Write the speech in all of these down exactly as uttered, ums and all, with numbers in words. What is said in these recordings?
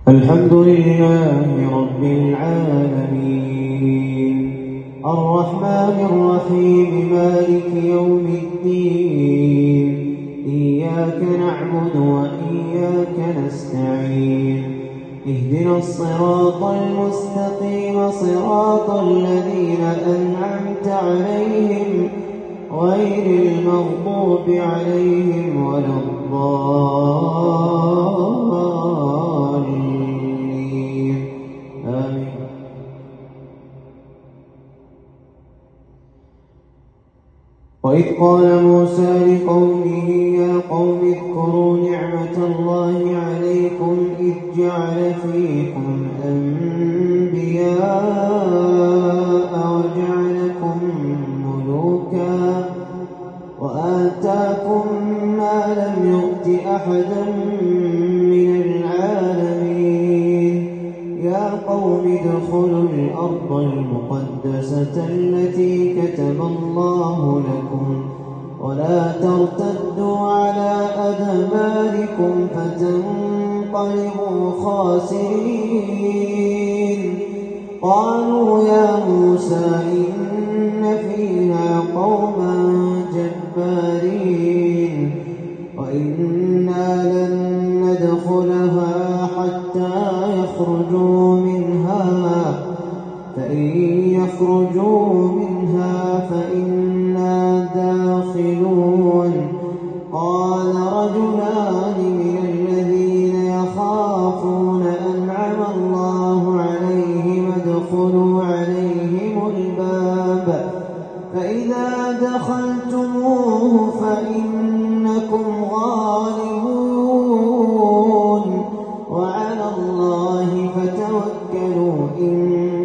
الحمد لله رب العالمين الرحمن الرحيم مالك يوم الدين إياك نعبد وإياك نستعين اهدنا الصراط المستقيم صراط الذين أنعمت عليهم غير المغضوب عليهم ولا الضالين آمين. وإذ قال موسى لقومه يا قوم اذكروا نعمة الله عليكم إذ جعل فيكم أنبياء وجعلكم ملوكا وآتاكم ما لم يؤت أحدا من العالمين يا قوم ادخلوا الأرض المقدسة التي كتب الله لكم ولا ترتدوا على أدباركم فتنقلبوا خاسرين. قالوا يا موسى إن فيها قوما جبارين وإنا لن ندخلها حتى يخرجوا منها فإن يخرجوا منها فإنا داخلون. قال رجلان من الذين يخافون أنعم الله عليهم ادخلوا عليهم الباب فإذا دخلتموه فإنكم غالبون وعلى الله فتوكلوا إن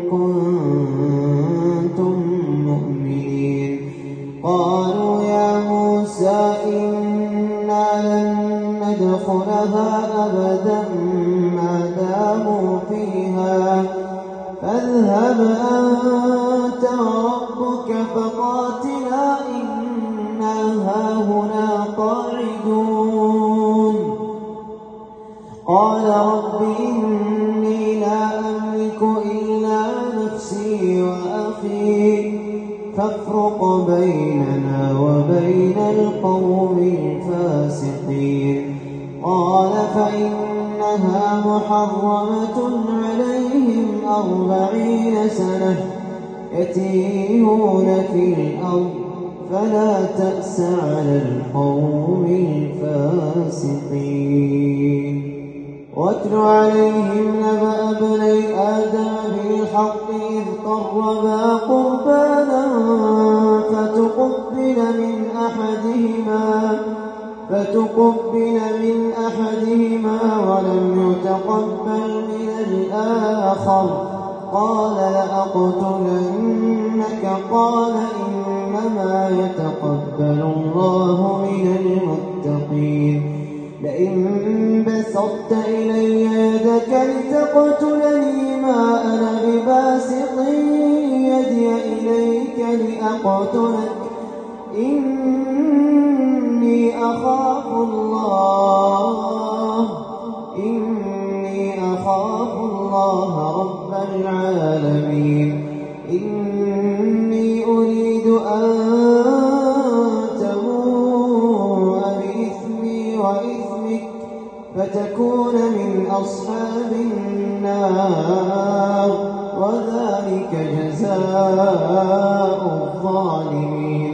كنتم مؤمنين. قالوا يا موسى إنا لن ندخلها أبدا ما داموا فيها فاذهب أنت وربك فقاتلا إنا هاهنا قاعدون. قال رب إني لا أملك إلا نفسي وأخي فافرق بيننا وبين القوم الفاسقين. قال فإنها محرمة عليهم أربعين سنة يتيهون في الأرض فلا تأس على القوم الفاسقين. واتل عليهم نبأ ابني آدم بالحق إذ قربا قربانا فتقبل من أحدهما فتقبل من أحدهما ولم يتقبل من الآخر قال لأقتلنك. قال إنما يتقبل الله من المتقين. لئن بسطت إلي يدك لتقتلني ما أنا بباسط يدي إليك لأقتلك إني أخاف الله إني أخاف الله رب العالمين. إني أريد أن تبوء بإثمي وإثمك فتكون من أصحاب النار وذلك جزاء الظالمين.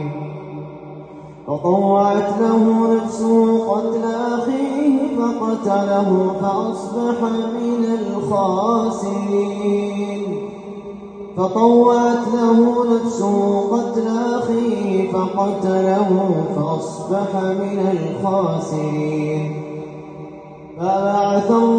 فطوعت له نفسه قتل أخيه فقتله فأصبح من الخاسرين. فطوعت له نفسه قتل أخيه فقتله فأصبح من الخاسرين. فبعث